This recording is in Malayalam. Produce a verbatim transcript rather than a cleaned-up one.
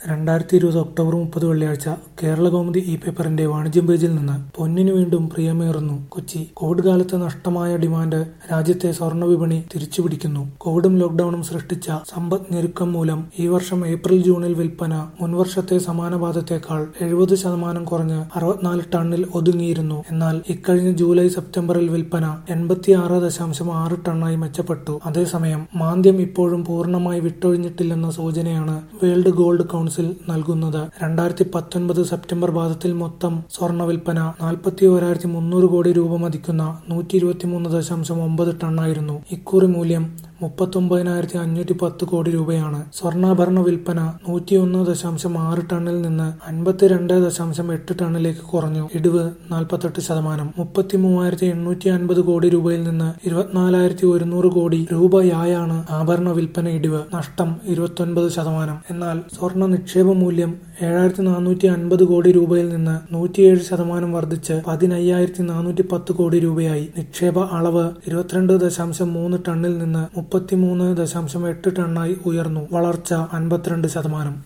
രണ്ടായിരത്തി ഇരുപത് ഒക്ടോബർ മുപ്പത് വെള്ളിയാഴ്ച കേരളകൗമുദി ഇ പേപ്പറിന്റെ വാണിജ്യം പേജിൽ നിന്ന് പൊന്നിനു വീണ്ടും പ്രിയമേറുന്നു. കൊച്ചി കോവിഡ് കാലത്ത് നഷ്ടമായ ഡിമാൻഡ് രാജ്യത്തെ സ്വർണ്ണ വിപണി തിരിച്ചുപിടിക്കുന്നു. കോവിഡും ലോക്ഡൌണും സൃഷ്ടിച്ച സമ്പദ് ഞെരുക്കം മൂലം ഈ വർഷം ഏപ്രിൽ ജൂണിൽ വിൽപ്പന മുൻവർഷത്തെ സമാന പാദത്തേക്കാൾ എഴുപത് ശതമാനം കുറഞ്ഞ് അറുപത്തിനാല് ടണ്ണിൽ ഒതുങ്ങിയിരുന്നു. എന്നാൽ ഇക്കഴിഞ്ഞ ജൂലൈ സെപ്റ്റംബറിൽ വിൽപ്പന എൺപത്തിയാറ് ദശാംശം ആറ് ടണ്ണായി മെച്ചപ്പെട്ടു. അതേസമയം മാന്ദ്യം ഇപ്പോഴും പൂർണ്ണമായി വിട്ടൊഴിഞ്ഞിട്ടില്ലെന്ന സൂചനയാണ് വേൾഡ് ഗോൾഡ് കൗൺസിൽ നൽകുന്നത്. രണ്ടായിരത്തി പത്തൊൻപത് സെപ്റ്റംബർ പാദത്തിൽ മൊത്തം സ്വർണ്ണ വിൽപ്പന നാൽപ്പത്തി ഒരായിരത്തി മുന്നൂറ് കോടി രൂപ മതിക്കുന്ന നൂറ്റി ഇരുപത്തിമൂന്ന് ദശാംശം ഒമ്പത് ടണ്ണായിരുന്നു. ഇക്കുറി മൂല്യം മുപ്പത്തൊമ്പതിനായിരത്തി അഞ്ഞൂറ്റി പത്ത് കോടി രൂപയാണ്. സ്വർണ്ണാഭരണ വിൽപ്പന നൂറ്റിയൊന്ന് ദശാംശം ആറ് ടണ്ണിൽ നിന്ന് അൻപത്തിരണ്ട് ദശാംശം എട്ട് ടണ്ണിലേക്ക് കുറഞ്ഞു. ഇടിവ് നാൽപ്പത്തെട്ട് ശതമാനം. മുപ്പത്തി മൂവായിരത്തി എണ്ണൂറ്റി അൻപത് കോടി രൂപയിൽ നിന്ന് ഇരുപത്തിനാലായിരത്തി ഒരുന്നൂറ് കോടി രൂപയായാണ് ആഭരണ വിൽപ്പന ഇടിവ്. നഷ്ടം ഇരുപത്തൊൻപത് ശതമാനം. എന്നാൽ സ്വർണ്ണ നിക്ഷേപ മൂല്യം ഏഴായിരത്തി നാനൂറ്റി അൻപത് കോടി രൂപയിൽ നിന്ന് നൂറ്റിയേഴ് ശതമാനം വർദ്ധിച്ച് പതിനയ്യായിരത്തി നാനൂറ്റി പത്ത് കോടി രൂപയായി. നിക്ഷേപ അളവ് ഇരുപത്തിരണ്ട് ദശാംശം മൂന്ന് ടണ്ണിൽ നിന്ന് മുപ്പത്തിമൂന്ന് ദശാംശം എട്ട് ടണ്ണായി ഉയർന്നു. വളർച്ച അൻപത്തിരണ്ട് ശതമാനം.